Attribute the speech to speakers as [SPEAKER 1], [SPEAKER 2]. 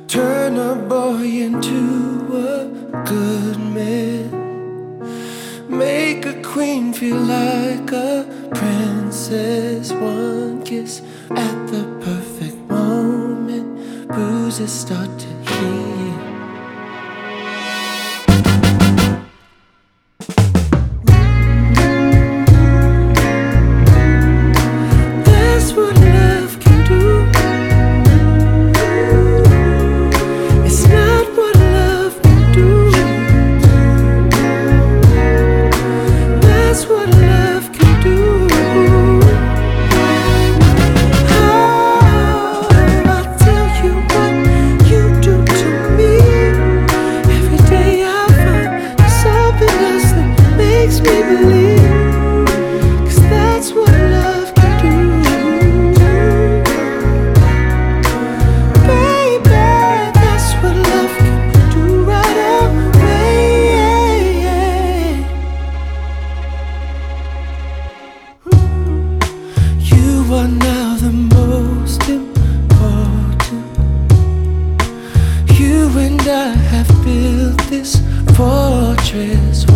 [SPEAKER 1] Turn a boy into a good man. Make a queen feel like a princess. One kiss at the perfect moment, bruises start to heal. That's what love can do. It's not what love can do. That's what love can do. Oh, I'll tell you what you do to me. Every day I find something else that makes me believe. 'Cause that's what love can do. Baby, that's what love can do right away. You are now the most important. You and I have built this fortress.